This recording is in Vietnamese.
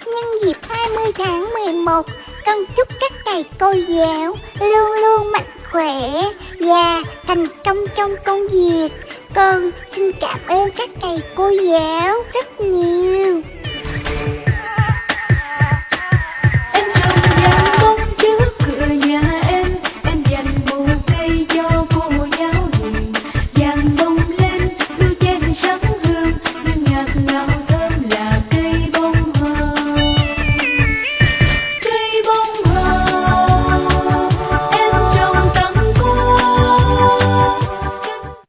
nhân dịp 20 tháng 11, con chúc các thầy cô giáo luôn luôn mạnh khỏe và thành công trong công việc. Con xin cảm ơn các thầy cô giáo rất nhiều.